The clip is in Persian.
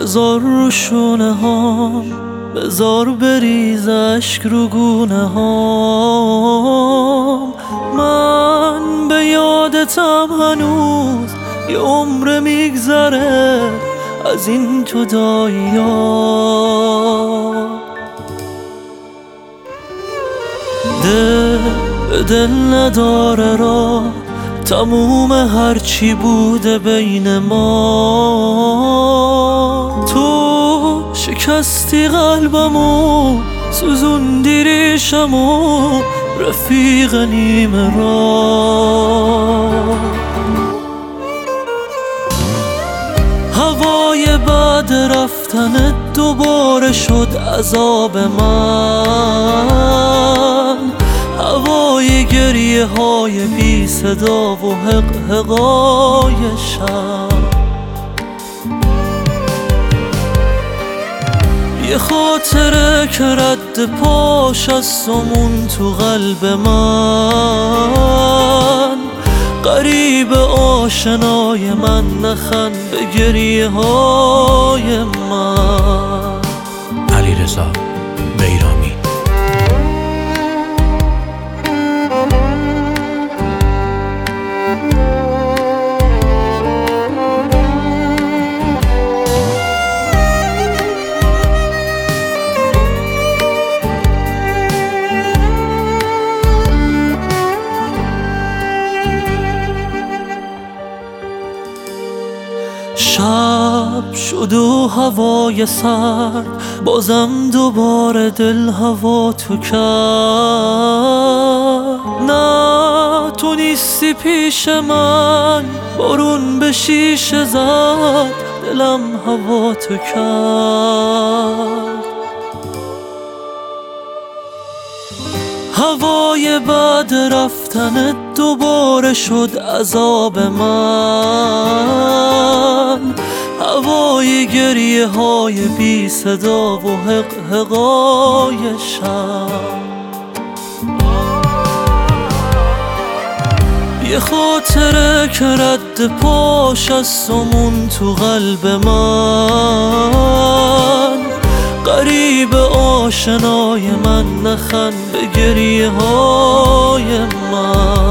بذار رو شونه هام، بذار بریز اشک رو گونه هام. من به یادتم هنوز یه عمر میگذره از این جدایی ها. دل به دل نداره راه، تموم هرچی بوده بین ما. تو شکستی قلبمو، سوزوندی ریشمو، رفیق نیمه راه. هوای بعد رفتنت دوباره شد عذاب من، هوای گریه های بی صدا و حقحقای شب. یه خاطره که رد پاش از سمون تو قلب من، غریب آشنای من، نخند به گریه های من. علیرضا بیرامی. شب شد و هوای سرد، بازم دوباره دل هوا تو کرد. نه تو نیستی پیش من، بارون به شیشه زد، دلم هوا تو کرد. هوای بعد رفتنت دوباره شد عذاب من، هوای گریه های بی صدا و حقحقای شب. یه خاطره که رد پاش از سمون تو قلب من، غریب آشنای من، نخند به گریه های من.